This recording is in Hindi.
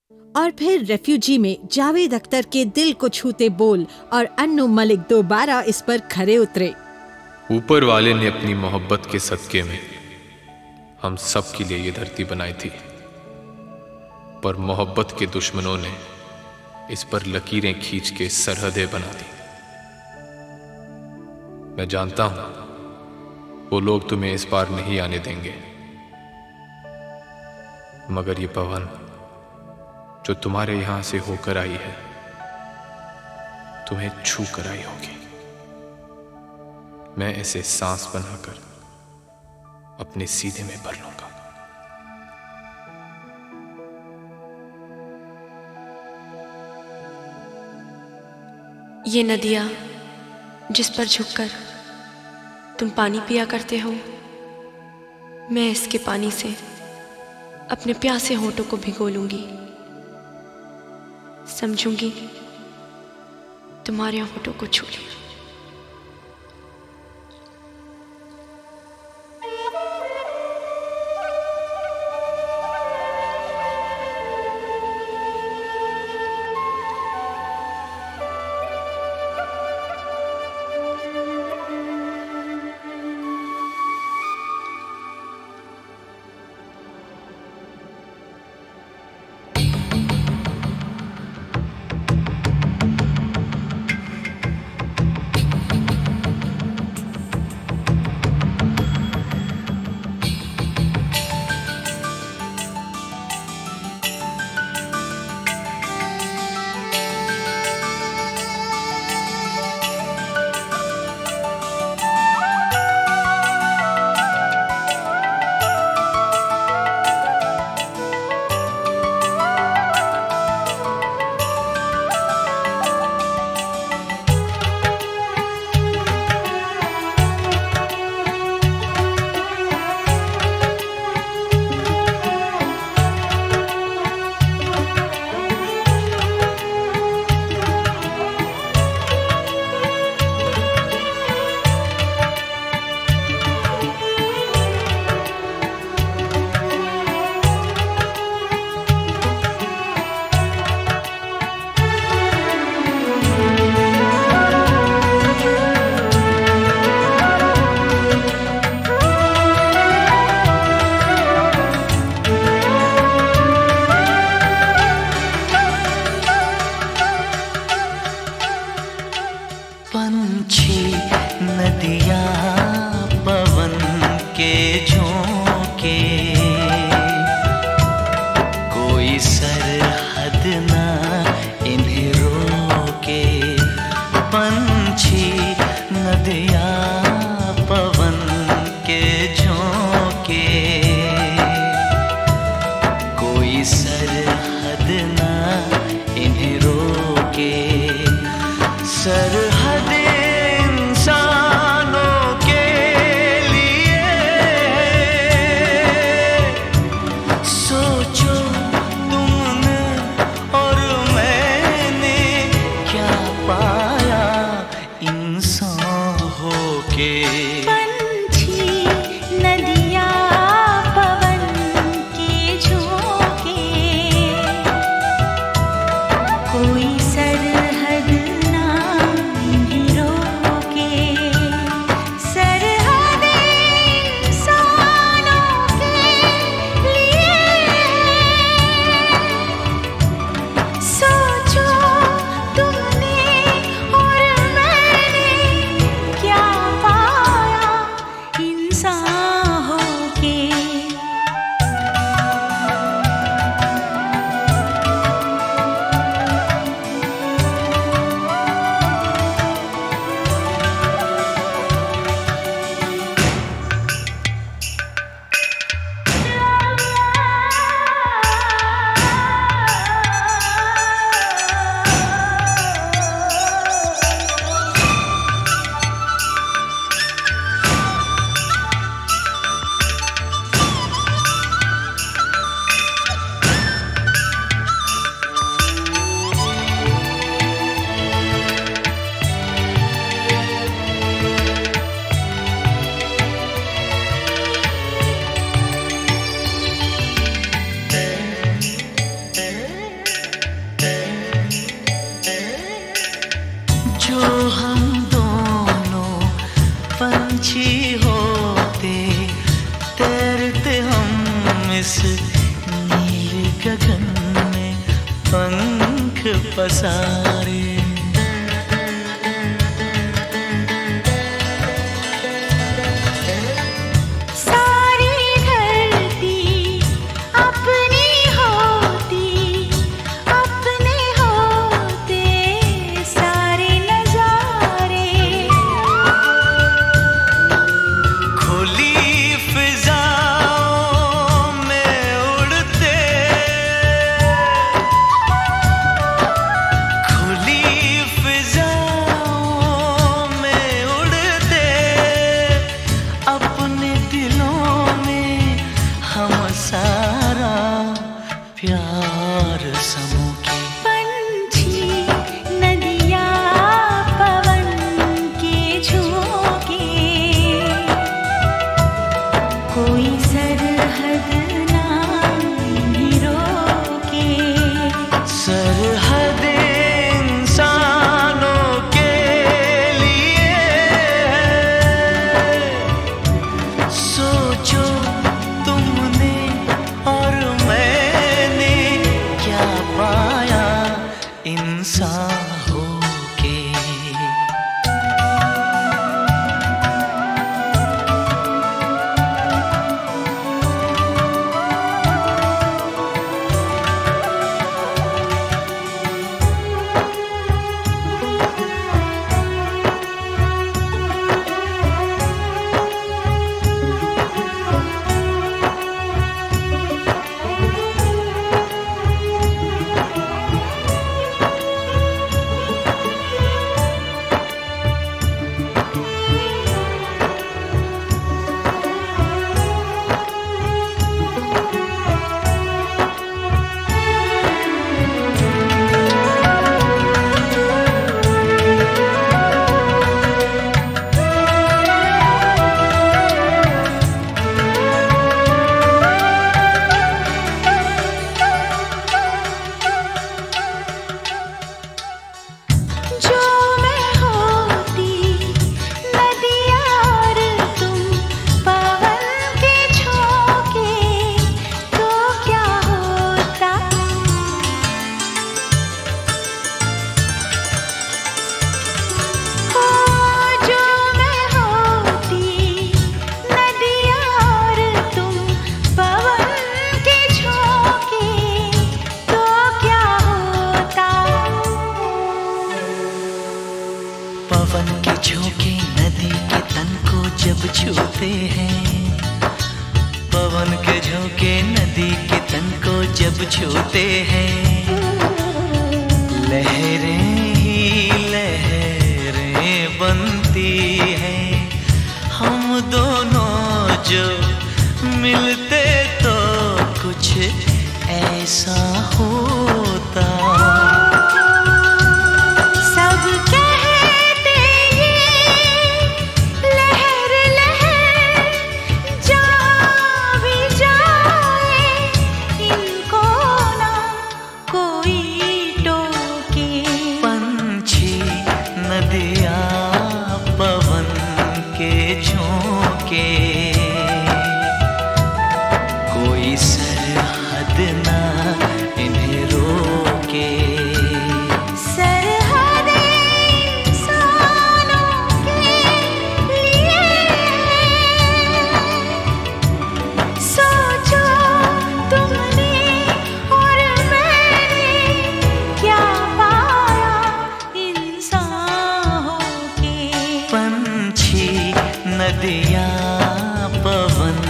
और फिर रेफ्यूजी में जावेद अख्तर के दिल को छूते बोल और अन्नू मलिक दोबारा इस पर खरे उतरे। ऊपर वाले ने अपनी मोहब्बत के सदके में हम सब के लिए ये धरती बनाई थी, पर मोहब्बत के दुश्मनों ने इस पर लकीरें खींच के सरहदें बना दी। मैं जानता हूं वो लोग तुम्हें इस पार नहीं आने देंगे, मगर ये पवन जो तुम्हारे यहां से होकर आई है तुम्हें छू कर आई होगी। मैं इसे सांस बनाकर अपने सीने में भर लूंगा। ये नदियाँ जिस पर झुककर तुम पानी पिया करते हो, मैं इसके पानी से अपने प्यासे होठों को भिगो लूंगी। समझूंगी तुम्हारे होठों को छू लिया। पसारे। प्यार समूह के पंछी नदिया पवन के झोंके, कोई सरहद ना इन्हें रोके। सरहद इंसानों के लिए सोचो तुमने और मैंने क्या पाया इंसान होके। पवन के झोंके नदी के तन को जब छूते हैं, पवन के झोंके नदी के तन को जब छूते हैं, लहरें ही लहरें बनती हैं। हम दोनों जो मिलते तो कुछ ऐसा होता। नदिया पवन के झोंके, कोई सरहद ना इन्हें रोके। सरहद इंसानों के लिए सोचो तुमने और मैंने क्या पाया इंसान होके। पंछी नदिया पवन